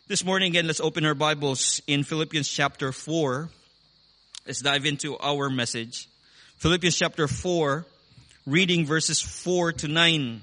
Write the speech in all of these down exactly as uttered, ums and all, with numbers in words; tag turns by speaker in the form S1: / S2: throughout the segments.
S1: This morning again, let's open our Bibles in Philippians chapter four. Let's dive into our message. Philippians chapter four, reading verses four to nine.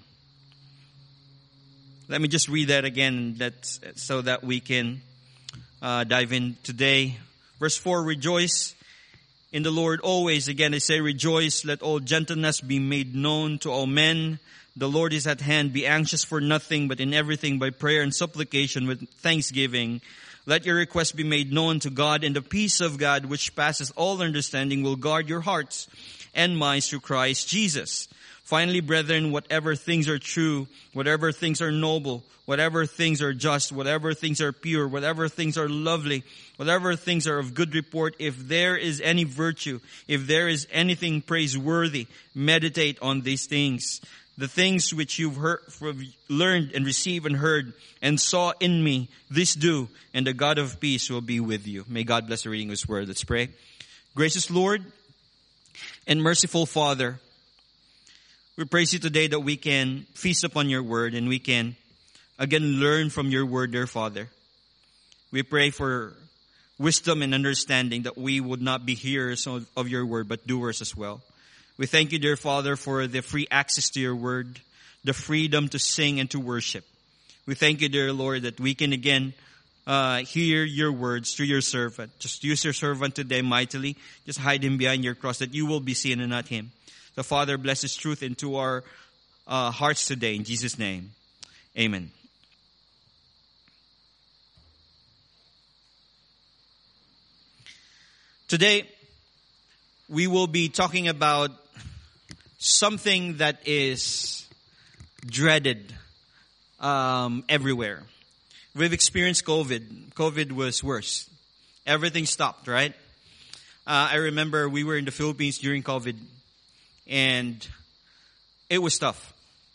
S1: Let me just read that again that's, so that we can uh, dive in today. Verse four, rejoice in the Lord always. Again, I say rejoice. Let all gentleness be made known to all men. The Lord is at hand. Be anxious for nothing, but in everything by prayer and supplication with thanksgiving. Let your requests be made known to God, and the peace of God, which passes all understanding, will guard your hearts and minds through Christ Jesus. Finally, brethren, whatever things are true, whatever things are noble, whatever things are just, whatever things are pure, whatever things are lovely, whatever things are of good report, if there is any virtue, if there is anything praiseworthy, meditate on these things. The things which you've heard, learned and received and heard and saw in me, this do, and the God of peace will be with you. May God bless the reading of His word. Let's pray. Gracious Lord and merciful Father, we praise you today that we can feast upon your word and we can again learn from your word, dear Father. We pray for wisdom and understanding that we would not be hearers of, of your word, but doers as well. We thank you, dear Father, for the free access to your word, the freedom to sing and to worship. We thank you, dear Lord, that we can again uh hear your words through your servant. Just use your servant today mightily. Just hide him behind your cross, that you will be seen and not him. The Father, bless his truth into our uh hearts today. In Jesus' name, amen. Today, we will be talking about something that is dreaded um, everywhere. We've experienced COVID. COVID was worse. Everything stopped, right? Uh, I remember we were in the Philippines during COVID, and it was tough.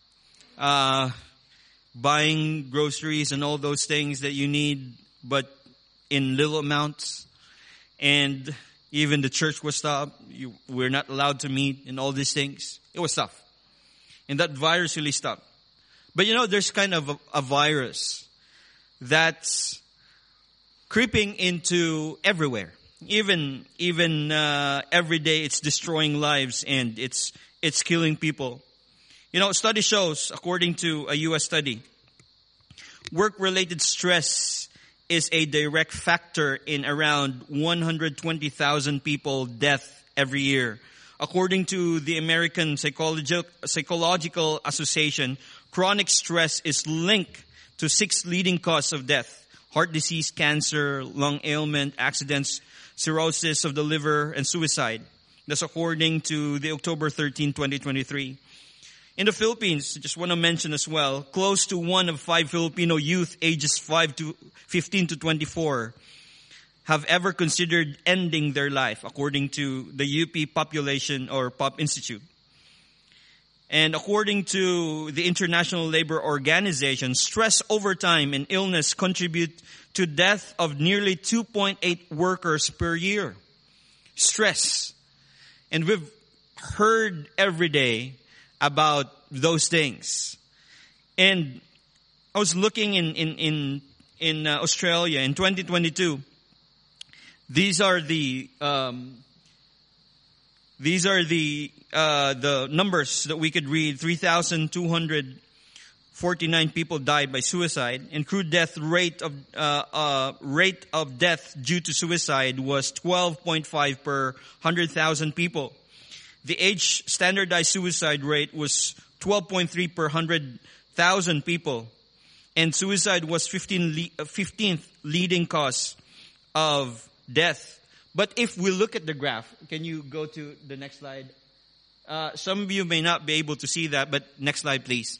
S1: Uh, buying groceries and all those things that you need, but in little amounts. And even the church was stopped. You, we're not allowed to meet and all these things. It was tough. And that virus really stopped. But you know, there's kind of a, a virus that's creeping into everywhere. Even, even, uh, every day it's destroying lives and it's, it's killing people. You know, study shows, according to a U S study, work-related stress is a direct factor in around one hundred twenty thousand people death every year. According to the American Psychologi- Psychological Association, chronic stress is linked to six leading causes of death: heart disease, cancer, lung ailment, accidents, cirrhosis of the liver, and suicide. That's according to the October thirteenth, twenty twenty-three. In the Philippines, just want to mention as well, close to one of five Filipino youth ages five to fifteen to twenty-four have ever considered ending their life, according to the U P Population or Pop Institute. And according to the International Labor Organization, stress, overtime, and illness contribute to death of nearly two point eight workers per year. Stress. And we've heard every day about those things. And I was looking in in in in uh, Australia in twenty twenty-two. These are the um, these are the uh, the numbers that we could read. three thousand two hundred forty-nine people died by suicide, and crude death rate of uh, uh, rate of death due to suicide was twelve point five per one hundred thousand people. The age standardized suicide rate was twelve point three per one hundred thousand people. And suicide was fifteenth leading cause of death. But if we look at the graph, can you go to the next slide? Uh, some of you may not be able to see that, but next slide, please.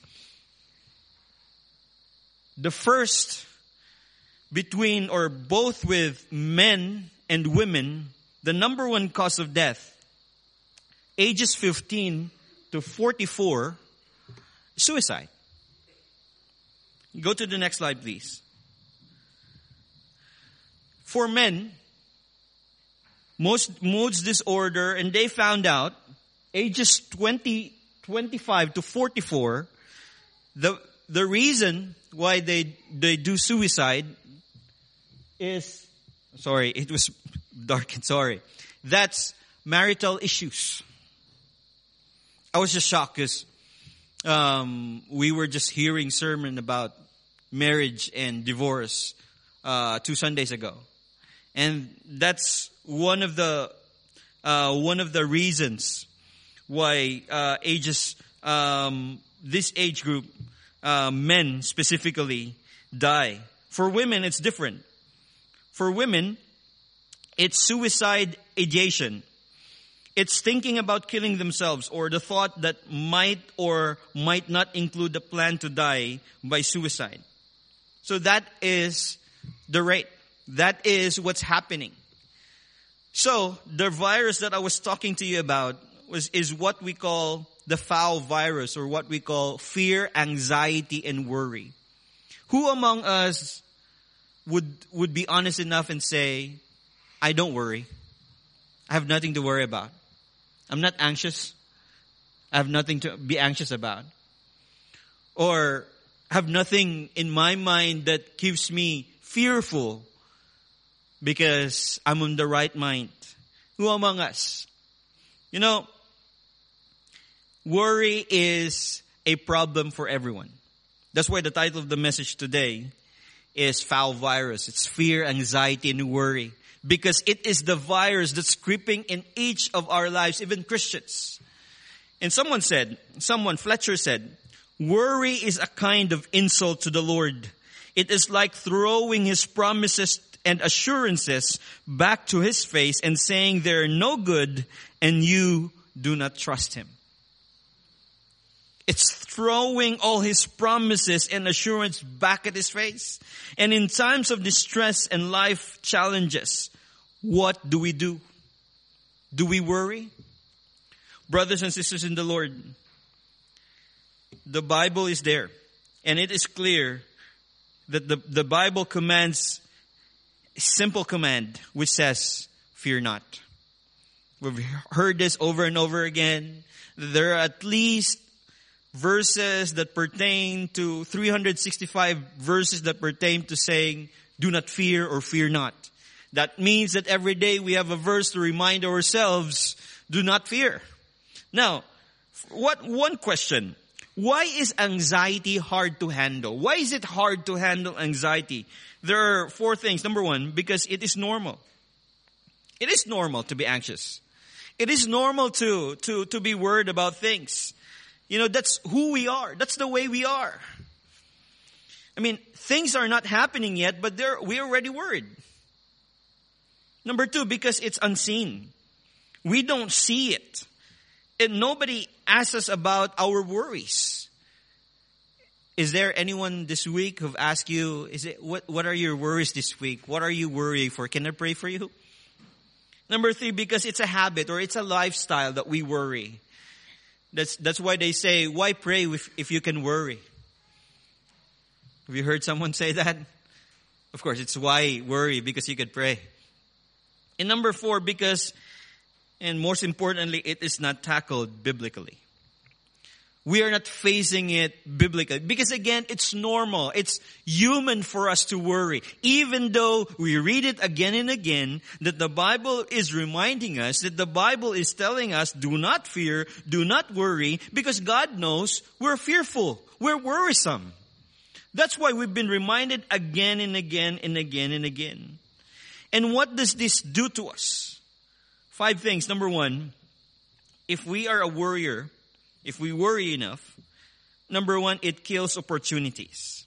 S1: The first, between or both with men and women, the number one cause of death, ages fifteen to forty-four, suicide. Go to the next slide, please. For men, most moods disorder, and they found out ages twenty, twenty-five to forty-four, the the reason why they they do suicide is, sorry, it was dark and sorry. That's marital issues. I was just shocked because um, we were just hearing sermon about marriage and divorce uh, two Sundays ago. And that's one of the uh, one of the reasons why uh, ages um, this age group, uh, men specifically, die. For women, it's different. For women, it's suicide ideation. It's thinking about killing themselves, or the thought that might or might not include the plan to die by suicide. So that is the rate. That is what's happening. So the virus that I was talking to you about was is what we call the foul virus, or what we call fear, anxiety, and worry. Who among us would would be honest enough and say, I don't worry. I have nothing to worry about. I'm not anxious. I have nothing to be anxious about. Or have nothing in my mind that keeps me fearful because I'm on the right mind. Who among us? You know, worry is a problem for everyone. That's why the title of the message today is Foul Virus. It's fear, anxiety, and worry. Because it is the virus that's creeping in each of our lives, even Christians. And someone said, someone, Fletcher said, worry is a kind of insult to the Lord. It is like throwing His promises and assurances back to His face and saying they're no good and you do not trust Him. It's throwing all His promises and assurance back at His face. And in times of distress and life challenges, what do we do? Do we worry? Brothers and sisters in the Lord, the Bible is there. And it is clear that the, the Bible commands a simple command which says, fear not. We've heard this over and over again. There are at least verses that pertain to three hundred sixty-five verses that pertain to saying, do not fear or fear not. That means that every day we have a verse to remind ourselves, do not fear. Now, what one question. Why is anxiety hard to handle? Why is it hard to handle anxiety? There are four things. Number one, because it is normal. It is normal to be anxious. It is normal to, to, to be worried about things. You know, that's who we are. That's the way we are. I mean, things are not happening yet, but they're, we're already worried. Number two, because it's unseen. We don't see it. And nobody asks us about our worries. Is there anyone this week who've asked you, is it, what, what are your worries this week? What are you worrying for? Can I pray for you? Number three, because it's a habit or it's a lifestyle that we worry. That's, that's why they say, why pray if, if you can worry? Have you heard someone say that? Of course, it's why worry, because you could pray. And number four, because, and most importantly, it is not tackled biblically. We are not facing it biblically. Because again, it's normal. It's human for us to worry. Even though we read it again and again, that the Bible is reminding us, that the Bible is telling us, do not fear, do not worry, because God knows we're fearful. We're worrisome. That's why we've been reminded again and again and again and again. And what does this do to us? Five things. Number one, if we are a worrier, if we worry enough, number one, it kills opportunities.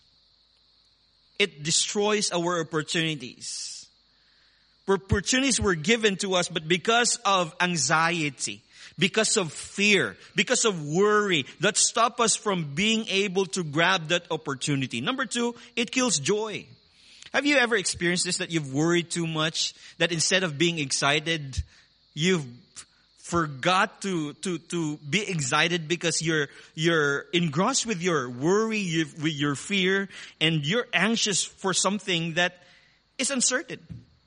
S1: It destroys our opportunities. Opportunities were given to us, but because of anxiety, because of fear, because of worry, that stop us from being able to grab that opportunity. Number two, it kills joy. Have you ever experienced this, that you've worried too much, that instead of being excited, you've forgot to, to, to be excited because you're, you're engrossed with your worry, with your fear, and you're anxious for something that is uncertain.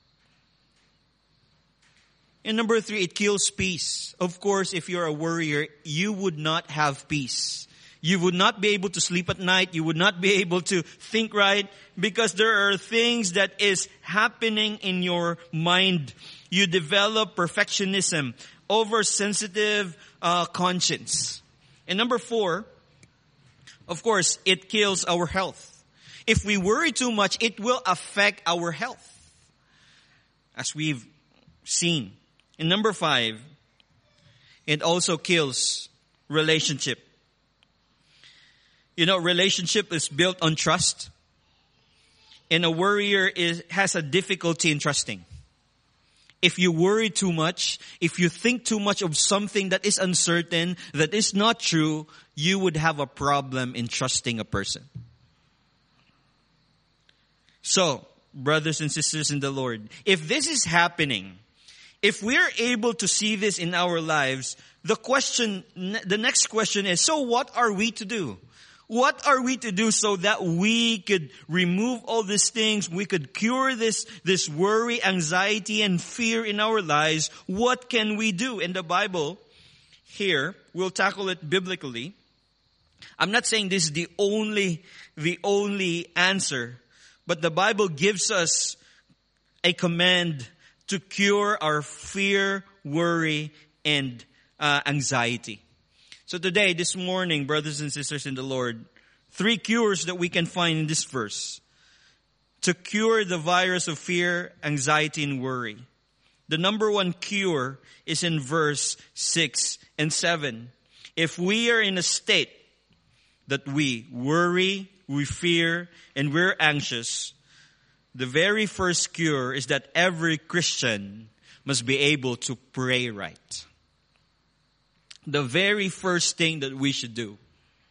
S1: And number three, it kills peace. Of course, if you're a worrier, you would not have peace. You would not be able to sleep at night. You would not be able to think right because there are things that is happening in your mind. You develop perfectionism, oversensitive uh, conscience. And number four, of course, it kills our health. If we worry too much, it will affect our health, as we've seen. And number five, it also kills relationship. You know, relationship is built on trust. And a worrier is, has a difficulty in trusting. If you worry too much, if you think too much of something that is uncertain, that is not true, you would have a problem in trusting a person. So, brothers and sisters in the Lord, if this is happening, if we're able to see this in our lives, the question, the next question is, so what are we to do? What are we to do so that we could remove all these things? We could cure this, this worry, anxiety, and fear in our lives. What can we do? In the Bible, here, we'll tackle it biblically. I'm not saying this is the only, the only answer, but the Bible gives us a command to cure our fear, worry, and uh, anxiety. So today, this morning, brothers and sisters in the Lord, three cures that we can find in this verse to cure the virus of fear, anxiety, and worry. The number one cure is in verse six and seven. If we are in a state that we worry, we fear, and we're anxious, the very first cure is that every Christian must be able to pray right. The very first thing that we should do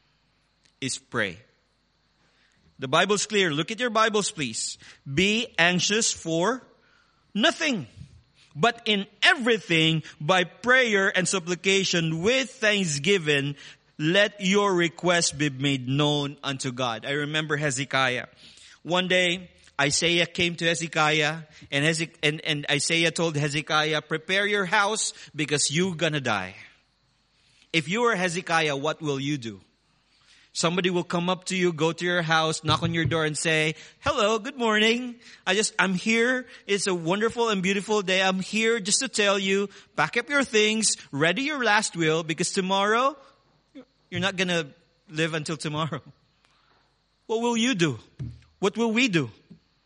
S1: is pray. The Bible's clear. Look at your Bibles, please. Be anxious for nothing, but in everything, by prayer and supplication with thanksgiving, let your requests be made known unto God. I remember Hezekiah. One day, Isaiah came to Hezekiah, and, Hezek- and, and Isaiah told Hezekiah, prepare your house because you're gonna die. If you are Hezekiah, what will you do? Somebody will come up to you, go to your house, knock on your door and say, hello, good morning. I just, I'm here. It's a wonderful and beautiful day. I'm here just to tell you, pack up your things, ready your last will, because tomorrow, you're not going to live until tomorrow. What will you do? What will we do?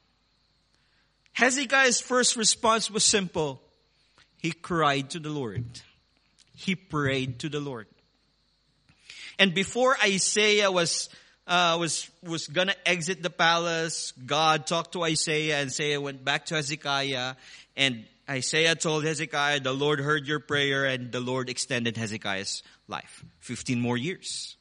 S1: Hezekiah's first response was simple. He cried to the Lord. He prayed to the Lord. And before Isaiah was uh, was was gonna exit the palace, God talked to Isaiah, and Isaiah went back to Hezekiah, and Isaiah told Hezekiah, the Lord heard your prayer, and the Lord extended Hezekiah's life. Fifteen more years.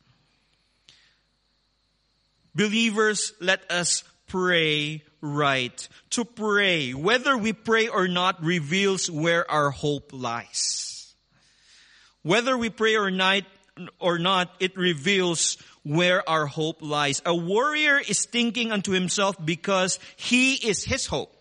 S1: Believers, let us pray right. To pray, whether we pray or not, reveals where our hope lies. Whether we pray or not, or not, it reveals where our hope lies. A warrior is thinking unto himself because he is his hope.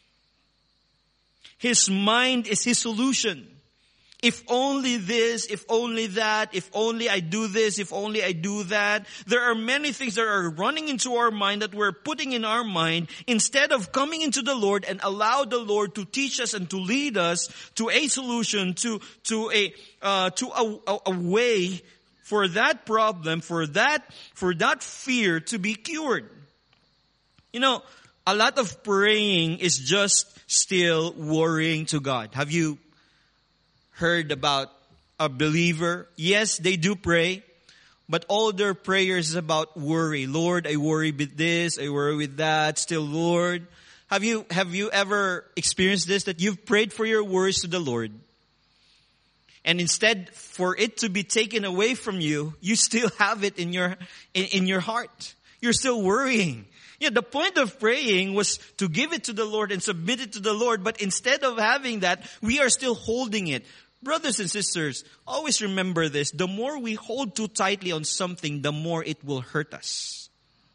S1: His mind is his solution. If only this, if only that, if only I do this, if only I do that. There are many things that are running into our mind that we're putting in our mind instead of coming into the Lord and allow the Lord to teach us and to lead us to a solution, to, to a, uh, to a, a, a way for that problem, for that, for that fear to be cured. You know, a lot of praying is just still worrying to God. Have you heard about a believer? Yes, they do pray, but all their prayers is about worry. Lord, I worry with this, I worry with that. Still, Lord, have you have you ever experienced this, that you've prayed for your worries to the Lord, and instead for it to be taken away from you, you still have it in your in, in your heart. You're still worrying. Yeah, the point of praying was to give it to the Lord and submit it to the Lord, but instead of having that, we are still holding it. Brothers and sisters, always remember this. The more we hold too tightly on something, the more it will hurt us.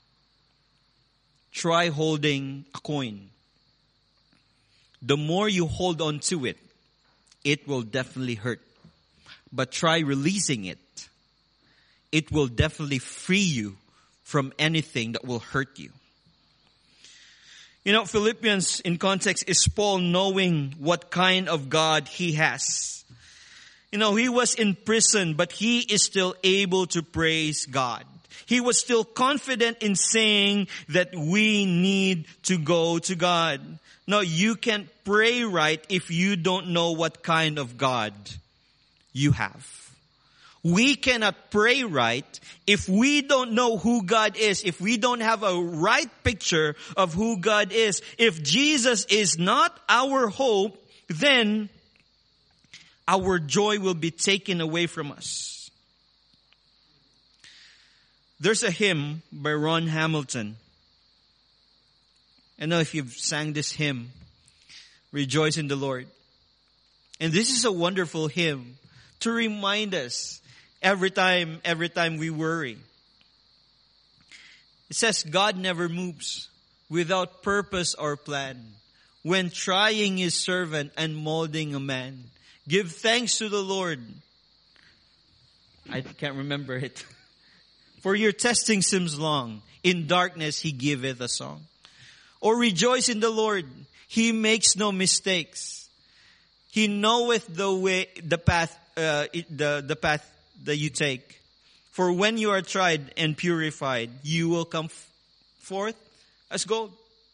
S1: Try holding a coin. The more you hold on to it, it will definitely hurt. But try releasing it. it will definitely free you from anything that will hurt you. You know, Philippians in context is Paul knowing what kind of God he has. You know, he was in prison, but he is still able to praise God. He was still confident in saying that we need to go to God. No, you can't pray right if you don't know what kind of God you have. We cannot pray right if we don't know who God is, if we don't have a right picture of who God is. If Jesus is not our hope, then our joy will be taken away from us. There's a hymn by Ron Hamilton. I know if you've sang this hymn, Rejoice in the Lord. And this is a wonderful hymn to remind us every time, every time we worry. It says, God never moves without purpose or plan. When trying his servant and molding a man, give thanks to the Lord. I can't remember it. For your testing seems long. In darkness he giveth a song. Or rejoice in the Lord. He makes no mistakes. He knoweth the way, the path, uh, the, the path that you take. For when you are tried and purified, you will come f- forth as gold.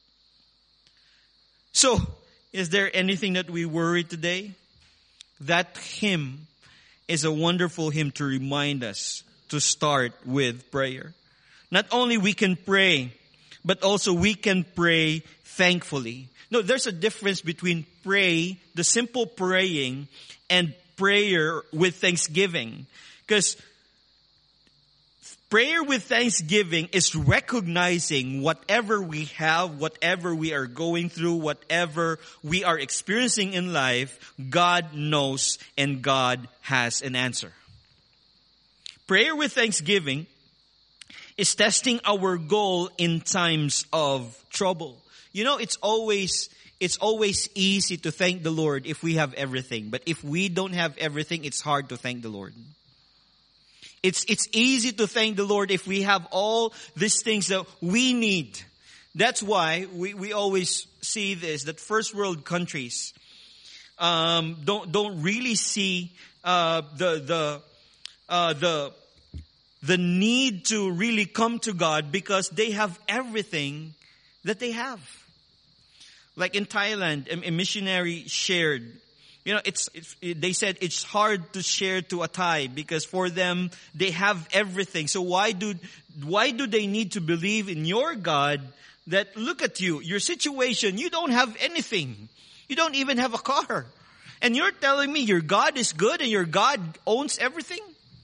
S1: So, is there anything that we worry today? That hymn is a wonderful hymn to remind us to start with prayer. Not only we can pray, but also we can pray thankfully. No, there's a difference between pray, the simple praying, and prayer with thanksgiving. Because prayer with thanksgiving is recognizing whatever we have, whatever we are going through, whatever we are experiencing in life, God knows and God has an answer. Prayer with thanksgiving is testing our goal in times of trouble. You know, it's always, it's always easy to thank the Lord if we have everything. But if we don't have everything, it's hard to thank the Lord. It's, it's easy to thank the Lord if we have all these things that we need. That's why we, we always see this, that first world countries, um, don't, don't really see, uh, the, the, uh, the, the need to really come to God because they have everything that they have. Like in Thailand, a, a missionary shared, you know, it's, it's it, they said it's hard to share to a Thai because for them, they have everything. So why do, why do they need to believe in your God that look at you, your situation, you don't have anything. You don't even have a car. And you're telling me your God is good and your God owns everything?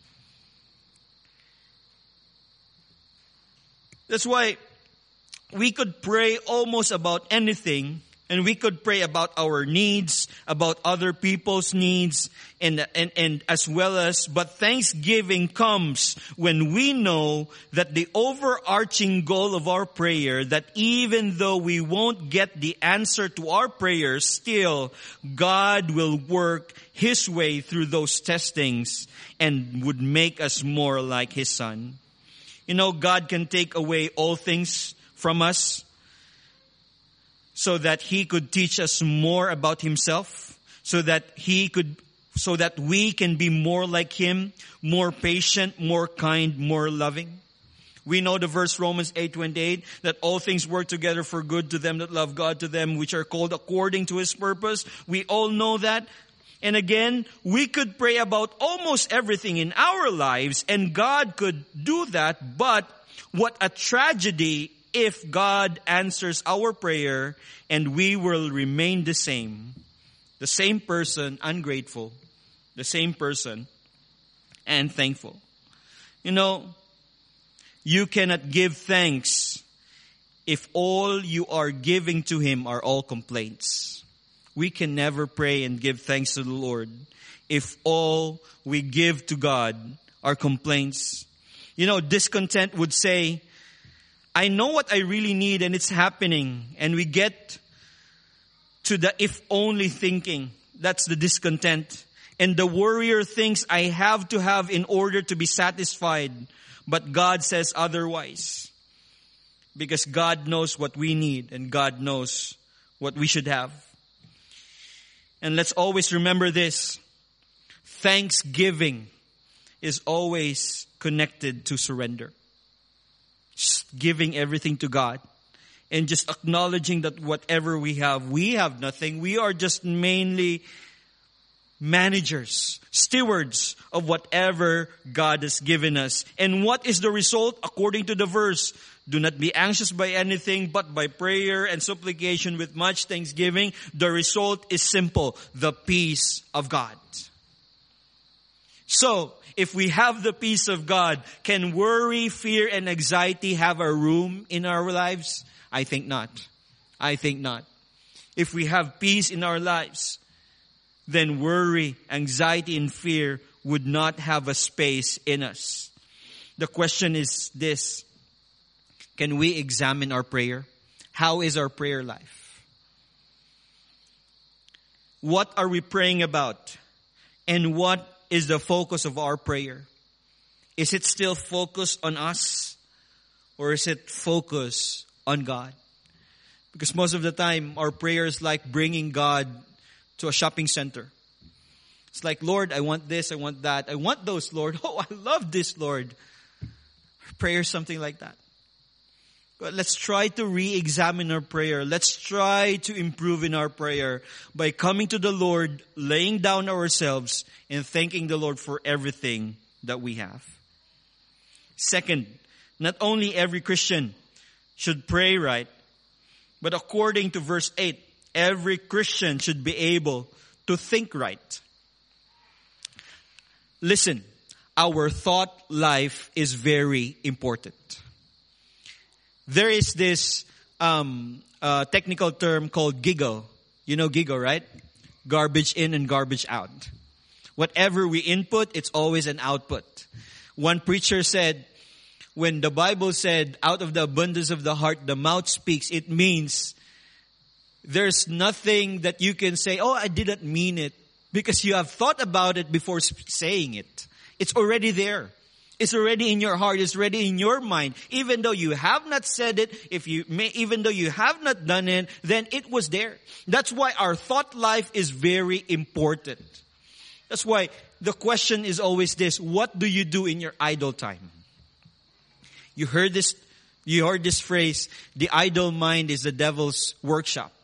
S1: That's why we could pray almost about anything, and we could pray about our needs, about other people's needs, and, and, and as well as, but thanksgiving comes when we know that the overarching goal of our prayer, that even though we won't get the answer to our prayers, still God will work His way through those testings and would make us more like His Son. You know, God can take away all things from us so that He could teach us more about Himself, so that He could, so that we can be more like Him, more patient, more kind, more loving. We know the verse Romans eight twenty-eight, that all things work together for good to them that love God, to them which are called according to His purpose. We all know that. And again, we could pray about almost everything in our lives, and God could do that, but what a tragedy if God answers our prayer and we will remain the same. The same person, ungrateful. The same person, and thankful. You know, you cannot give thanks if all you are giving to Him are all complaints. We can never pray and give thanks to the Lord if all we give to God are complaints. You know, discontent would say, I know what I really need and it's happening. And we get to the if only thinking. That's the discontent. and the warrior thinks I have to have in order to be satisfied. But God says otherwise. Because God knows what we need and God knows what we should have. And let's always remember this. Thanksgiving is always connected to surrender. Just giving everything to God. And just acknowledging that whatever we have, we have nothing. We are just mainly managers, stewards of whatever God has given us. And what is the result according to the verse? Do not be anxious by anything, but by prayer and supplication with much thanksgiving. The result is simple, the peace of God. So, if we have the peace of God, can worry, fear, and anxiety have a room in our lives? I think not. I think not. If we have peace in our lives, then worry, anxiety, and fear would not have a space in us. The question is this. Can we examine our prayer? How is our prayer life? What are we praying about? And what is the focus of our prayer? Is it still focused on us? Or is it focused on God? Because most of the time, our prayer is like bringing God to a shopping center. It's like, Lord, I want this, I want that. I want those, Lord. Oh, I love this, Lord. Prayer is something like that. But let's try to re-examine our prayer. Let's try to improve in our prayer by coming to the Lord, laying down ourselves, and thanking the Lord for everything that we have. Second, not only every Christian should pray right, but according to verse eight, every Christian should be able to think right. Listen, our thought life is very important. There is this um, uh, technical term called giggle. You know giggle, right? Garbage in and garbage out. Whatever we input, it's always an output. One preacher said, when the Bible said, out of the abundance of the heart, the mouth speaks, it means there's nothing that you can say, oh, I didn't mean it. Because you have thought about it before saying it. It's already there. It's already in your heart. It's already in your mind. Even though you have not said it, if you may, even though you have not done it, then it was there. That's why our thought life is very important. That's why the question is always this: what do you do in your idle time? You heard this, you heard this phrase, the idle mind is the devil's workshop.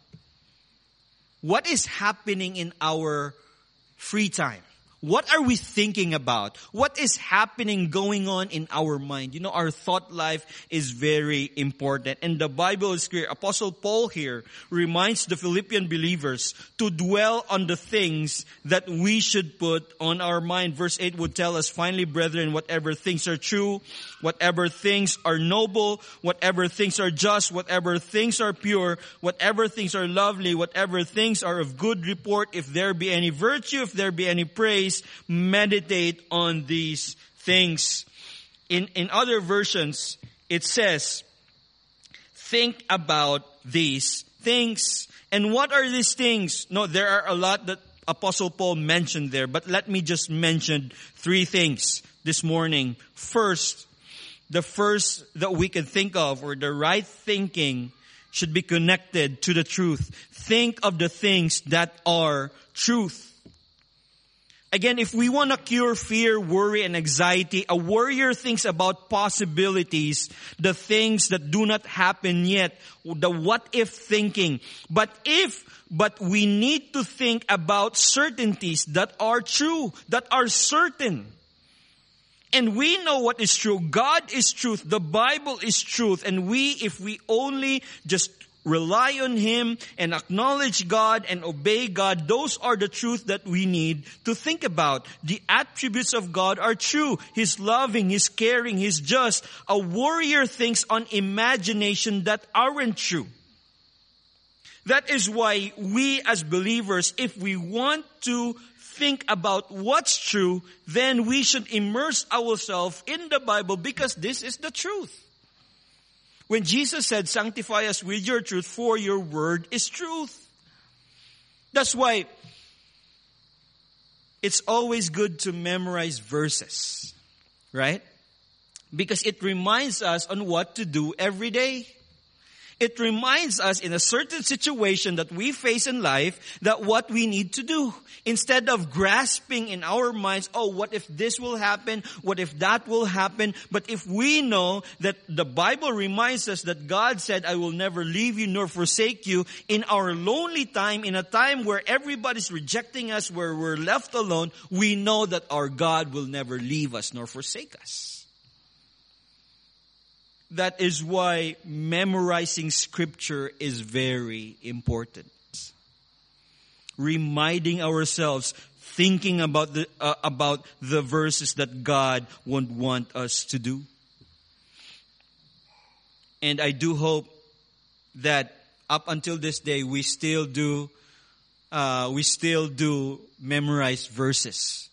S1: What is happening in our free time? What are we thinking about? What is happening, going on in our mind? You know, our thought life is very important. And the Bible is clear. Apostle Paul here reminds the Philippian believers to dwell on the things that we should put on our mind. Verse eight would tell us, finally, brethren, whatever things are true, whatever things are noble, whatever things are just, whatever things are pure, whatever things are lovely, whatever things are of good report, if there be any virtue, if there be any praise, meditate on these things. In, in other versions, it says, think about these things. And what are these things? No, there are a lot that Apostle Paul mentioned there, but let me just mention three things this morning. First, the first that we can think of, or the right thinking, should be connected to the truth. Think of the things that are truth. Again, if we want to cure fear, worry, and anxiety, a warrior thinks about possibilities, the things that do not happen yet, the what-if thinking. But if, but we need to think about certainties that are true, that are certain. And we know what is true. God is truth. The Bible is truth. And we, if we only just rely on Him and acknowledge God and obey God, those are the truth that we need to think about. The attributes of God are true. He's loving, He's caring, He's just. A warrior thinks on imagination that aren't true. That is why we as believers, if we want to think about what's true, then we should immerse ourselves in the Bible, because this is the truth. When Jesus said, sanctify us with your truth, for your word is truth. That's why it's always good to memorize verses, right? Because it reminds us on what to do every day. It reminds us in a certain situation that we face in life that what we need to do. Instead of grasping in our minds, oh, what if this will happen? What if that will happen? But if we know that the Bible reminds us that God said, I will never leave you nor forsake you, in our lonely time, in a time where everybody's rejecting us, where we're left alone, we know that our God will never leave us nor forsake us. That is why memorizing scripture is very important. Reminding ourselves, thinking about the uh, about the verses that God would want us to do. And I do hope that up until this day we still do uh, we still do memorize verses.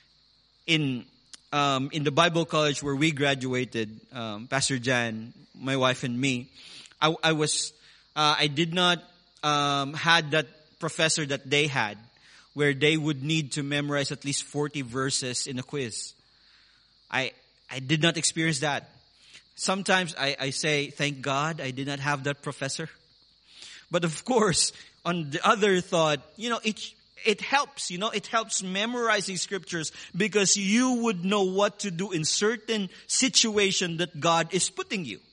S1: In Um, in the Bible college where we graduated, um, Pastor Jan, my wife and me, I, I was, uh, I did not um, had that professor that they had, where they would need to memorize at least forty verses in a quiz. I I did not experience that. Sometimes I, I say, thank God I did not have that professor. But of course, on the other thought, you know, it. It helps, you know, it helps memorizing scriptures because you would know what to do in certain situation that God is putting you.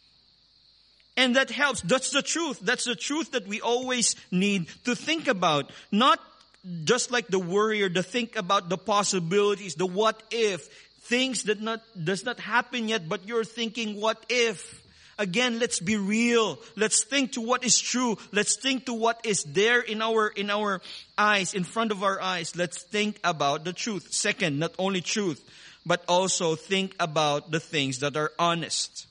S1: And that helps. That's the truth. That's the truth that we always need to think about. Not just like the worrier, to think about the possibilities, the what if, things that not does not happen yet, but you're thinking what if. Again, let's be real. Let's think to what is true. Let's think to what is there in our, in our eyes, in front of our eyes. Let's think about the truth. Second, not only truth, but also think about the things that are honest.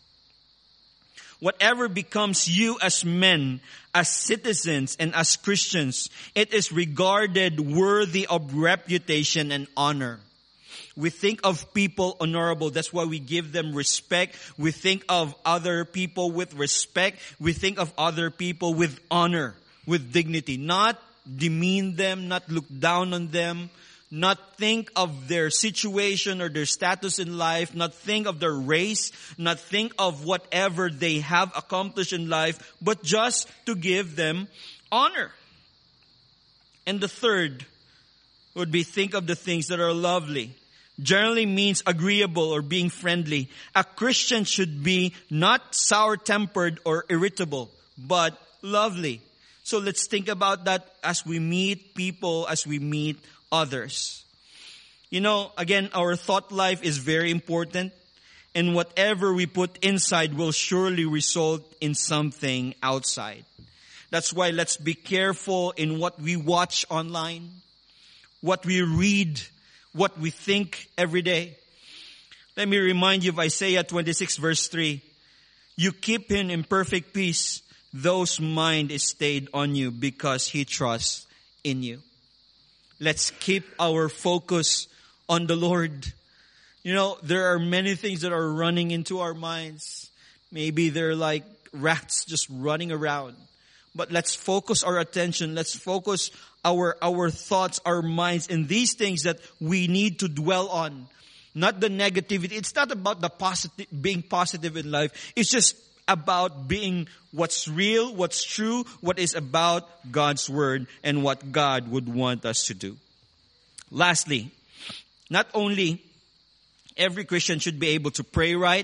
S1: Whatever becomes you as men, as citizens, and as Christians, it is regarded worthy of reputation and honor. We think of people honorable. That's why we give them respect. We think of other people with respect. We think of other people with honor, with dignity. Not demean them, not look down on them, not think of their situation or their status in life, not think of their race, not think of whatever they have accomplished in life, but just to give them honor. And the third would be think of the things that are lovely. Generally means agreeable or being friendly. A Christian should be not sour-tempered or irritable, but lovely. So let's think about that as we meet people, as we meet others. You know, again, our thought life is very important. And whatever we put inside will surely result in something outside. That's why let's be careful in what we watch online, what we read, what we think every day. Let me remind you of Isaiah twenty-six verse three. You keep him in perfect peace, those mind is stayed on you because he trusts in you. Let's keep our focus on the Lord. You know, there are many things that are running into our minds. Maybe they're like rats just running around. But let's focus our attention. Let's focus our, our thoughts, our minds in these things that we need to dwell on. Not the negativity. It's not about the positive, being positive in life. It's just about being what's real, what's true, what is about God's word and what God would want us to do. Lastly, not only every Christian should be able to pray right,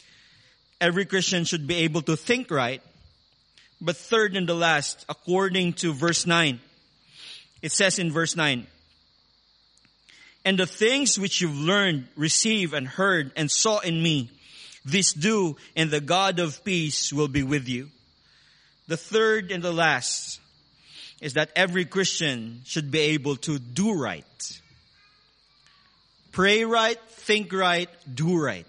S1: every Christian should be able to think right, but third and the last, according to verse nine, it says in verse nine, and the things which you've learned, received, and heard, and saw in me, this do, and the God of peace will be with you. The third and the last is that every Christian should be able to do right. Pray right, think right, do right.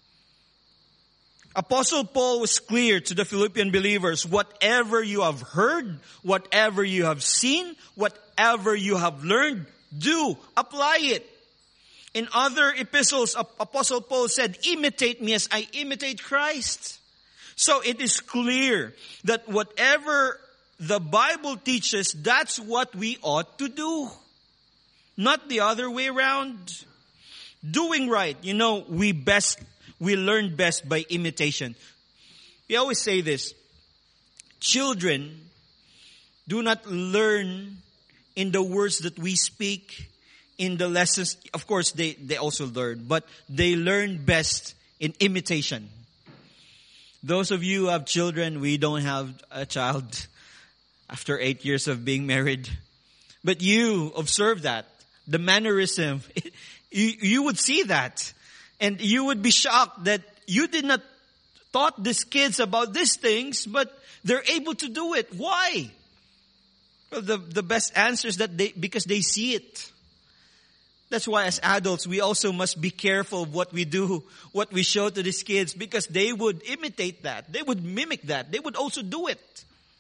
S1: Apostle Paul was clear to the Philippian believers, whatever you have heard, whatever you have seen, whatever you have learned, do, apply it. In other epistles, Apostle Paul said, imitate me as I imitate Christ. So it is clear that whatever the Bible teaches, that's what we ought to do. not the other way around. Doing right. You know, we best, we learn best by imitation. We always say this. Children do not learn in the words that we speak, in the lessons. Of course, they, they also learn, but they learn best in imitation. Those of you who have children, we don't have a child after eight years of being married. But you observe that. The mannerism, you, you would see that. And you would be shocked that you did not taught these kids about these things, but they're able to do it. Why? Well, the, the best answer is that they, because they see it. That's why as adults, we also must be careful of what we do, what we show to these kids, because they would imitate that. They would mimic that. They would also do it.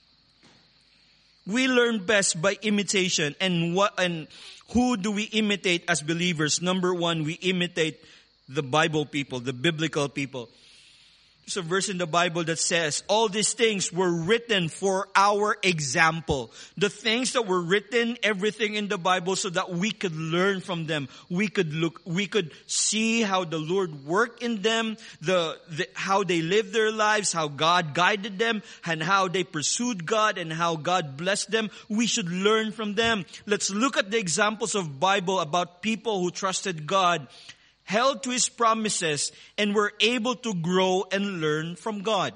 S1: We learn best by imitation. And what, and who do we imitate as believers? Number one, we imitate the Bible people, the biblical people. There's a verse in the Bible that says, all these things were written for our example. The things that were written, everything in the Bible, so that we could learn from them. We could look, we could see how the Lord worked in them, the, the how they lived their lives, how God guided them, and how they pursued God, and how God blessed them. We should learn from them. Let's look at the examples of Bible about people who trusted God, held to His promises, and were able to grow and learn from God.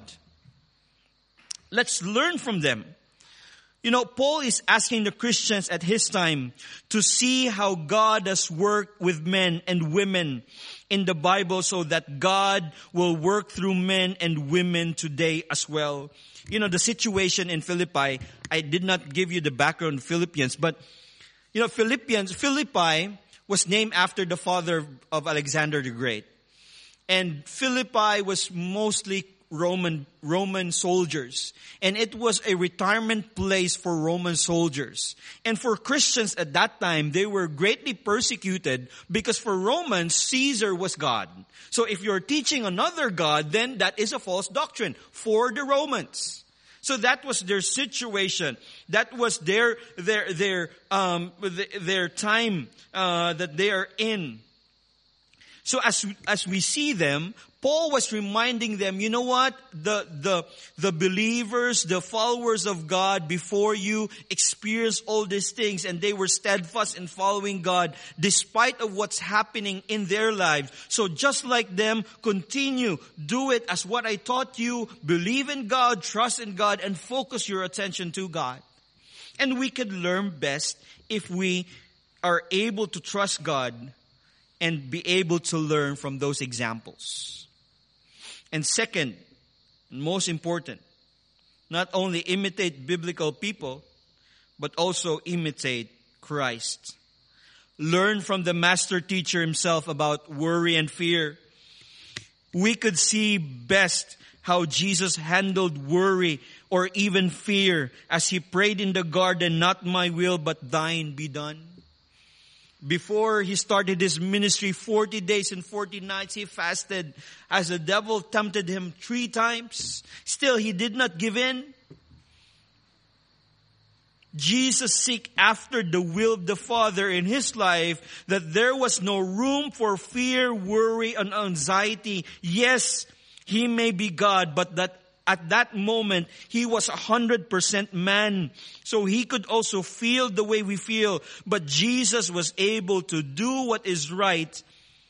S1: Let's learn from them. You know, Paul is asking the Christians at his time to see how God has worked with men and women in the Bible, so that God will work through men and women today as well. You know, the situation in Philippi, I did not give you the background of Philippians, but, you know, Philippians, Philippi was named after the father of Alexander the Great. And Philippi was mostly Roman, Roman soldiers. And it was a retirement place for Roman soldiers. And for Christians at that time, they were greatly persecuted because for Romans, Caesar was God. So if you're teaching another God, then that is a false doctrine for the Romans. So that was their situation. That was their their their um their time uh, that they are in. So as as we see them, Paul was reminding them, you know what? The, the, the believers, the followers of God before you experienced all these things, and they were steadfast in following God despite of what's happening in their lives. So just like them, continue. Do it as what I taught you. Believe in God, trust in God, and focus your attention to God. And we could learn best if we are able to trust God and be able to learn from those examples. And second, most important, not only imitate biblical people, but also imitate Christ. Learn from the master teacher himself about worry and fear. We could see best how Jesus handled worry or even fear as he prayed in the garden, not my will, but thine be done. Before he started his ministry, forty days and forty nights he fasted as the devil tempted him three times. Still, he did not give in. Jesus seek after the will of the Father in his life, that there was no room for fear, worry, and anxiety. Yes, he may be God, but that at that moment, he was a hundred percent man. So he could also feel the way we feel. But Jesus was able to do what is right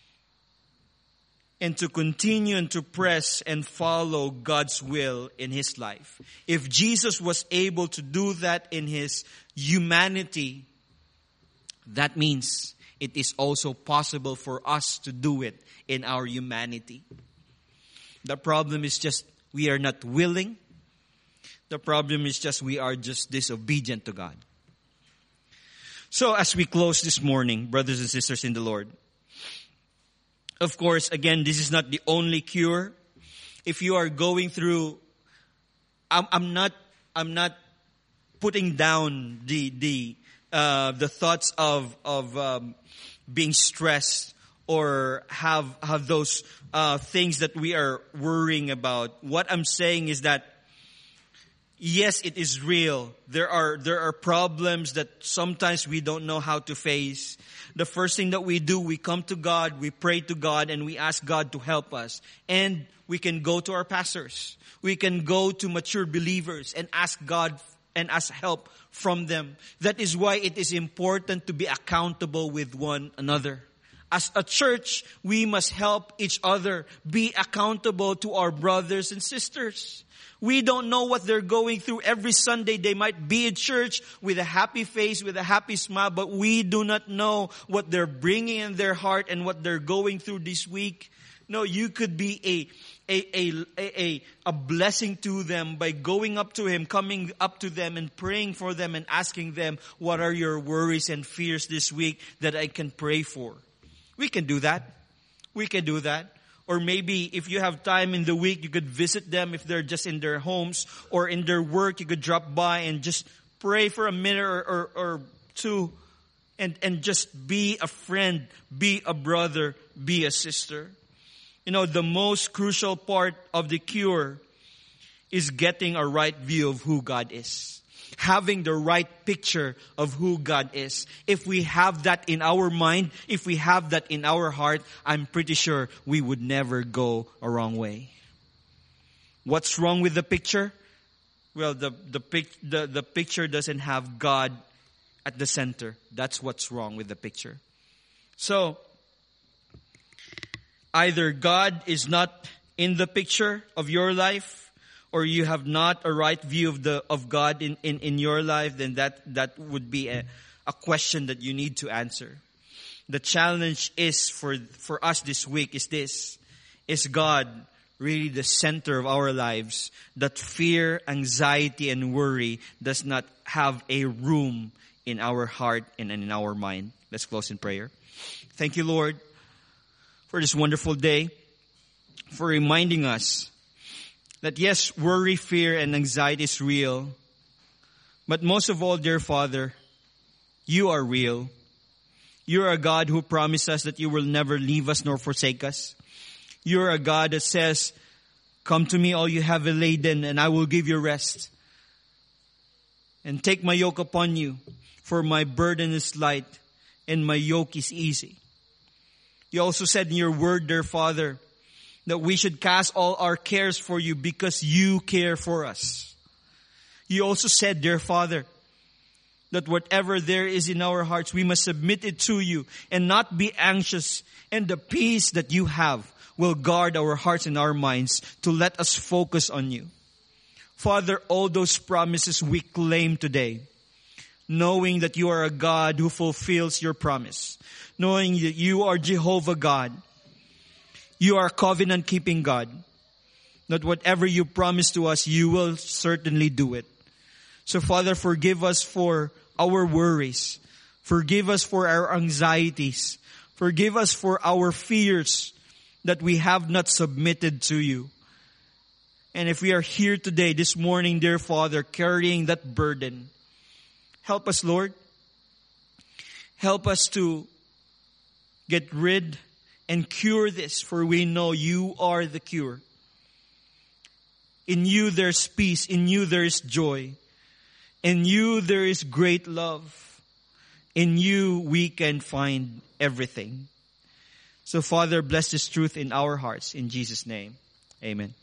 S1: and to continue and to press and follow God's will in his life. If Jesus was able to do that in his humanity, that means it is also possible for us to do it in our humanity. The problem is just we are not willing. The problem is just we are just disobedient to God. So as we close this morning, brothers and sisters in the Lord, of course, again, this is not the only cure. If you are going through, I'm, I'm not, I'm not putting down the the uh, the thoughts of of um, being stressed or have have those uh, things that we are worrying about. What I'm saying is that, Yes, it is real. There are, there are problems that sometimes we don't know how to face. The first thing that we do, we come to God, we pray to God, and we ask God to help us. And we can go to our pastors. We can go to mature believers and ask God and ask help from them. That is why it is important to be accountable with one another. As a church, we must help each other be accountable to our brothers and sisters. We don't know what they're going through. Every Sunday they might be at church with a happy face, with a happy smile, but we do not know what they're bringing in their heart and what they're going through this week. No, you could be a A, a, a, a blessing to them by going up to Him, coming up to them and praying for them and asking them, what are your worries and fears this week that I can pray for? We can do that. We can do that. Or maybe if you have time in the week, you could visit them if they're just in their homes or in their work. You could drop by and just pray for a minute or, or, or two and, and just be a friend, be a brother, be a sister. You know, the most crucial part of the cure is getting a right view of who God is. Having the right picture of who God is. If we have that in our mind, if we have that in our heart, I'm pretty sure we would never go a wrong way. What's wrong with the picture? Well, the, the, pic, the, the picture doesn't have God at the center. That's what's wrong with the picture. So, either God is not in the picture of your life, or you have not a right view of the of God in, in, in your life, then that, that would be a, a question that you need to answer. The challenge is for, for us this week is this. Is God really the center of our lives? That fear, anxiety, and worry does not have a room in our heart and in our mind. Let's close in prayer. Thank you, Lord, for this wonderful day, for reminding us that yes, worry, fear, and anxiety is real. But most of all, dear Father, you are real. You are a God who promised us that you will never leave us nor forsake us. You are a God that says, come to me all you heavy laden and I will give you rest. And take my yoke upon you, for my burden is light and my yoke is easy. You also said in your word, dear Father, that we should cast all our cares for you because you care for us. You also said, dear Father, that whatever there is in our hearts, we must submit it to you and not be anxious. And the peace that you have will guard our hearts and our minds to let us focus on you. Father, all those promises we claim today, knowing that you are a God who fulfills your promise, knowing that you are Jehovah God. You are a covenant-keeping God. That whatever you promise to us, you will certainly do it. So, Father, forgive us for our worries. Forgive us for our anxieties. Forgive us for our fears that we have not submitted to you. And if we are here today, this morning, dear Father, carrying that burden, help us, Lord. Help us to get rid and cure this, for we know you are the cure. In you there's peace. In you there is joy. In you there is great love. In you we can find everything. So Father, bless this truth in our hearts. In Jesus' name, amen.